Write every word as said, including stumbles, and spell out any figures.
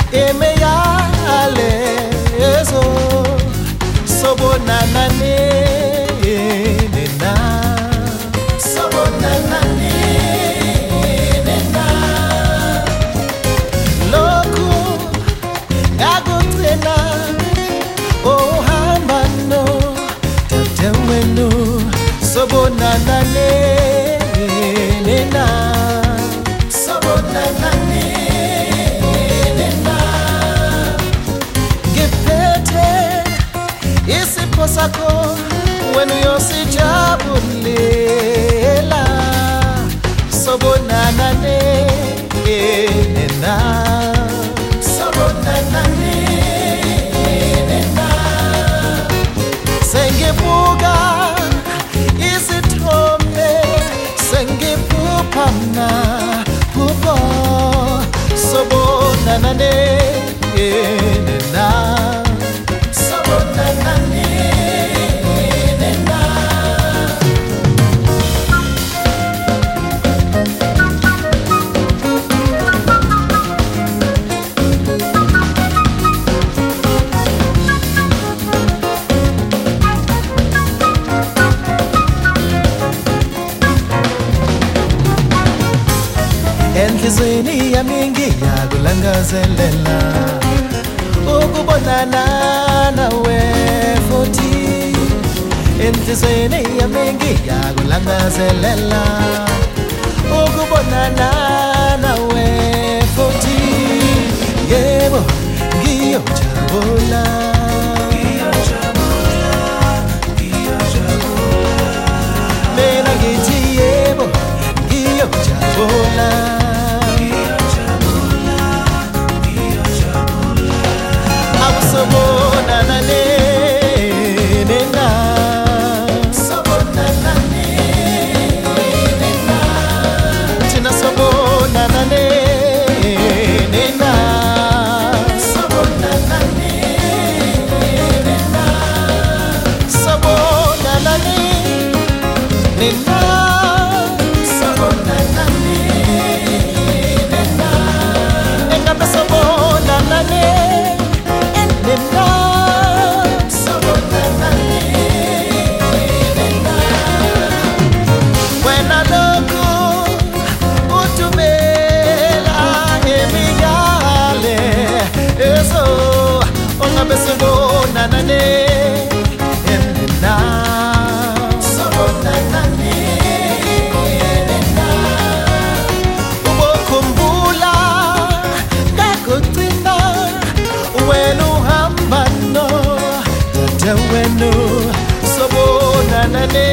emeyale eso sobonana nena sobonana nena loku agutena ohamba no tatewenu sobonana nena sobonana nena gepete isipho sakho wena uyosijabulela sobonana nena sobonana nena sengibuka isithombe sengibuphamna bubo sobonana nena sobonana nena enhlizweni yami ngiyakulangazelela ukubonana nawe futhi enhlizweni yami ngiyakulangazelela ukubonana nawe futhi yebo ngiyojabula ngiyojabula ngiyojabula mina ngithi yebo ngiyojabula sobonana nena sobonana nena tina sobonana nena sobonana nena sobonana nena sobonana nena engabe sobonana nena sobonana nena sobonana nena ubokhumbula ngakugcina wena uhamba no tatewenu sobonana nena